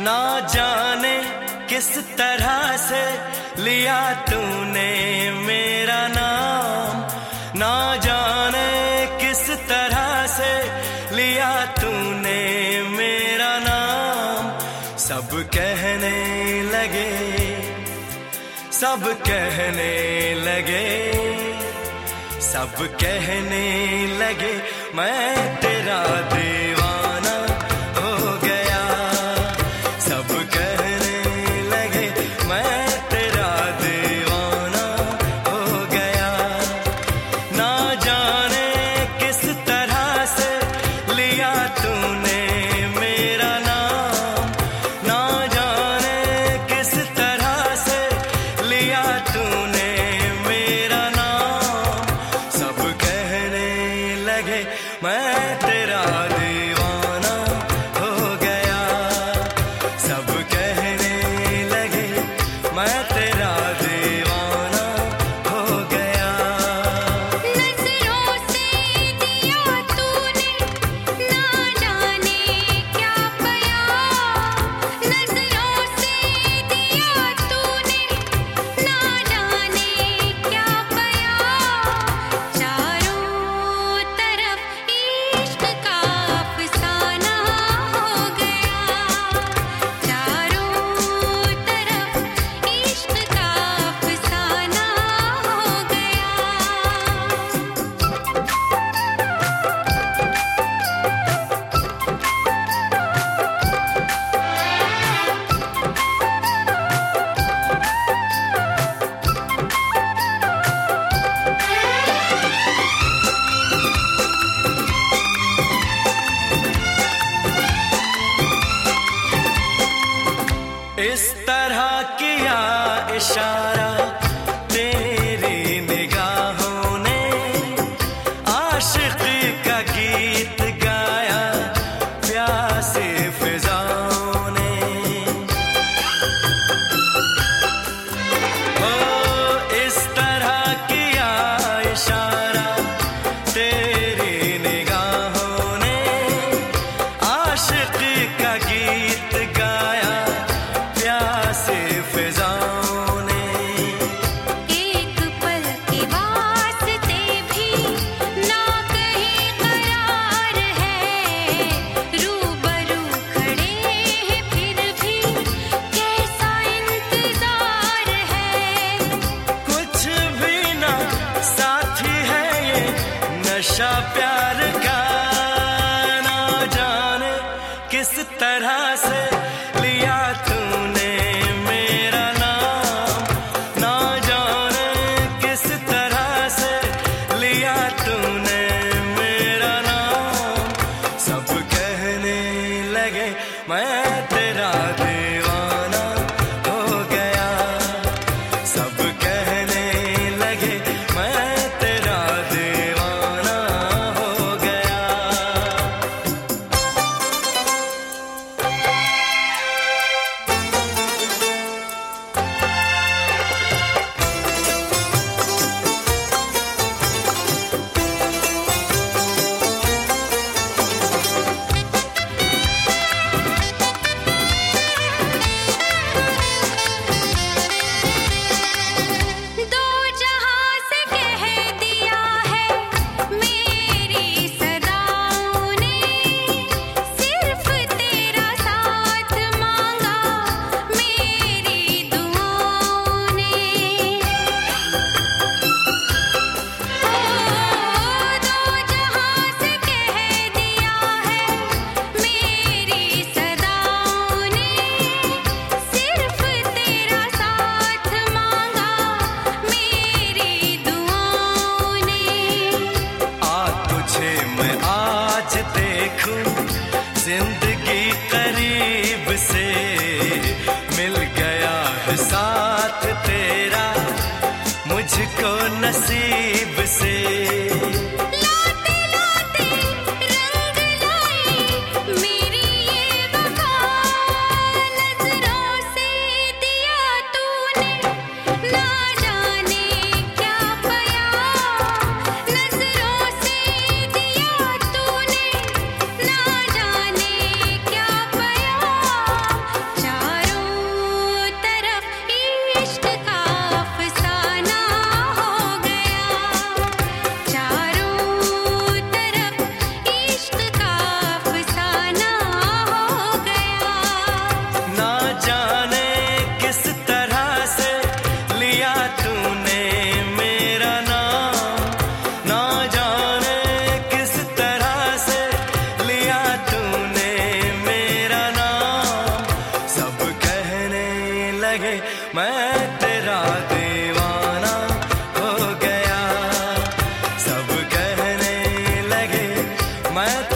ना जाने किस तरह से लिया तूने मेरा नाम, ना जाने किस तरह से लिया तूने मेरा नाम। सब कहने लगे, सब कहने लगे, सब कहने लगे मैं तेरा दीवाना हो गया। सब कहने लगे मैं तेरा दीवाना हो गया। ना जाने किस तरह से लिया तूने मेरा नाम, ना जाने किस तरह से लिया तूने मेरा नाम। सब कहने लगे मैं तेरा दीवाना हो गया। सब कहने लगे मैं तेरा दीवाना हो गया। नजरों से दिया तूने ना जाने क्या प्यार, नजरों से दिया तूने ना जाने क्या प्यार। चारों तरफ इश्क का अफसाना हो गया, चारों तरफ इश्क का अफसाना हो गया। इस तरह किया इशारा तेरी निगाहों ने, आशिकी का गीत गाया प्यासी फिजाओं ने। ओ इस तरह किया इशारा तेरी निगाहों ने, आशिकी का गीत गाया प्यासी फिजाओं ने। एक पल के वास्ते भी ना कहीं करार है, रूबरू खड़े हैं फिर भी कैसा इंतजार है। कुछ भी ना साथी है ये नशा प्यार का, ना जाने किस तरह से लिया तूने मेरा नाम, ना जाने किस तरह से लिया तूने मेरा नाम। सब कहने लगे मैं तेरा दीवाना हो गया। सब कहने लगे मैं तेरा दीवाना हो गया। दो जहां से कह दिया है मेरी सदाओं ने, सिर्फ तेरा साथ मांगा मेरी दुआओं ने। दो जहां से कह दिया है मेरी सदाओं ने, सिर्फ तेरा साथ मांगा मेरी दुआओं ने। आ तुझे मैं आज देखूं जिंदगी करीब से, मिल गया है साथ तेरा मुझको नसीब से। लाते लाते रंग लाई मेरी ये वफा, नजरों से दिया तूने ना जाने क्या प्यार, नजरों से दिया तूने ना जाने क्या प्यार। मैं